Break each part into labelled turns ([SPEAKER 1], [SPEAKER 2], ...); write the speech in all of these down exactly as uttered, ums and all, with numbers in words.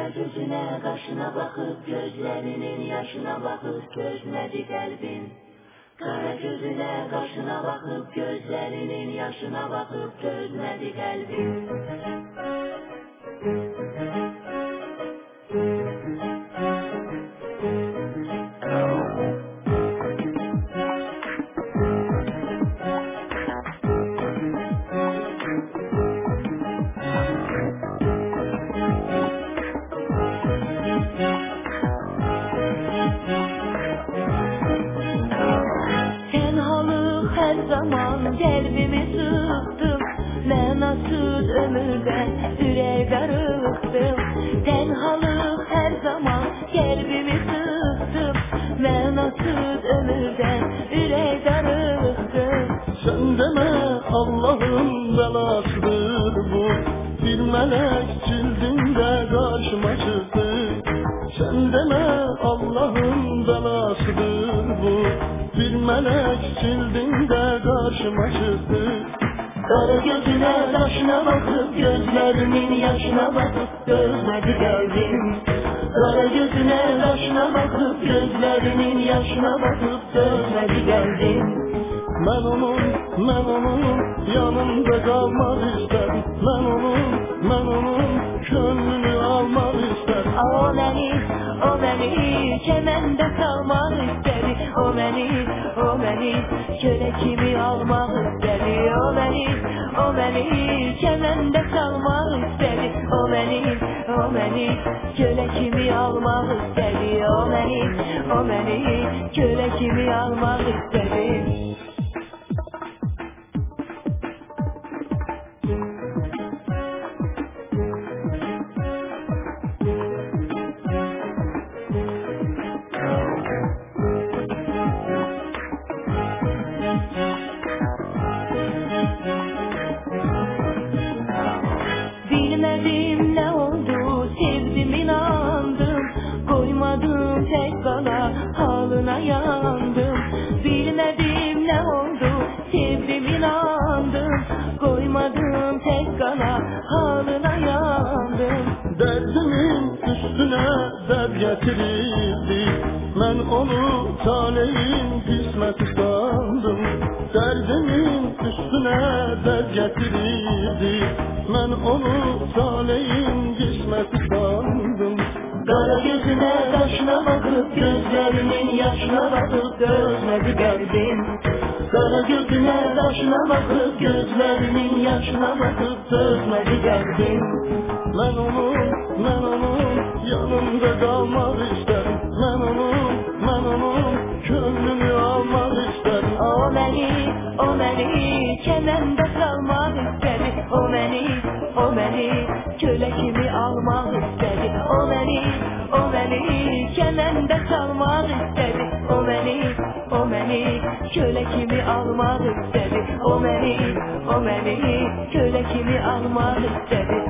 [SPEAKER 1] Kara gözüne, kaşına bakıp, gözlerinin yaşına bakıp, çözmedi kalbim. Kara gözüne, kaşına bakıp, gözlerinin yaşına bakıp, çözmedi kalbim.
[SPEAKER 2] Her zaman kalbimi sıktım, mənasız ömürden ürək darıktım. Tenhalık her zaman kalbimi sıktım, mənasız ömürden ürək darıktım.
[SPEAKER 3] Sen deme Allah'ın belasıdır bu, bir melek cildinde karşıma çıktı. Sen deme Allah'ın belasıdır bu, bir melek cildinde karşıma çıktı.
[SPEAKER 2] Kara gözüne, kaşına bakıp, gözlerinin yaşına bakıp, gözmedi kalbim. Kara gözüne, kaşına bakıp, gözlerinin yaşına bakıp, gözmedi kalbim.
[SPEAKER 3] Ben onun, ben onun yanında kalmak isterim. Ben onun, ben onun gönlünü almak isterim.
[SPEAKER 2] O beni, o beni kemende salmak istedi. O beni, o beni köle kimi almak istedi. O beni, o beni kemende salmak istedi. O beni, o beni köle kimi almak istedi. O beni, o beni köle kimi almak istedi. Bilmedim ne oldu, sevdim inandım, koymadım tek bana, halına yandım. Bilmedim ne oldu, sevdim inandım, koymadım tek bana, halına yandım.
[SPEAKER 3] Derdimin üstüne dert getirildi, ben onu talehin kısmeti sandım. Derdimin üstüne dert getirildi, ben onu talehin kısmeti sandım.
[SPEAKER 2] Kara gözüne, kaşına bakıp, gözlerinin yaşına bakıp, gözmedi kalbim. Kara gözüne, kaşına bakıp, gözlerinin yaşına bakıp, gözmedi kalbim.
[SPEAKER 3] Ben onun, ben onun yanında kalmak isterim. Ben onun, ben onun gönlünü almak isterim.
[SPEAKER 2] O beni, o beni kemende salmak istedi. O beni, o beni köle kimi almak istedi. O beni, o beni kemende salmak istedi. O beni, o beni köle kimi almak istedi. O beni, o beni köle kimi almak istedi.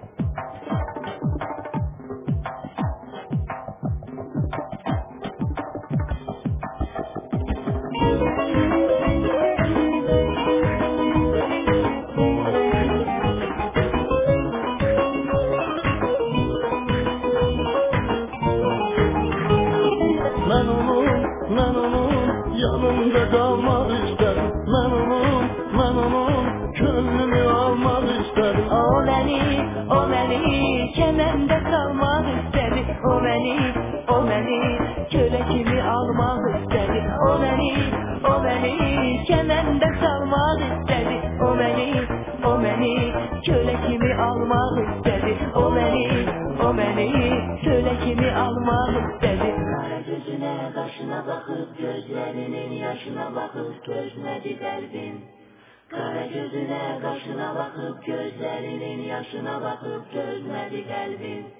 [SPEAKER 3] Ben onun, ben onun yanında kalmak isterim. Ben onun, ben onun gönlünü almak isterim.
[SPEAKER 2] O beni, o beni kemende salmak istedi. O beni, o beni köle kimi almak istedi. O beni, o beni kemende salmak istedi. O beni, o beni köle kimi almak istedi. O beni, o beni köle kimi almak istedi.
[SPEAKER 1] Kara gözüne, kaşına bakıp, gözlerinin yaşına bakıp, çözmedi kalbim. Kara gözüne, kaşına bakıp, gözlerinin yaşına bakıp, çözmedi kalbim.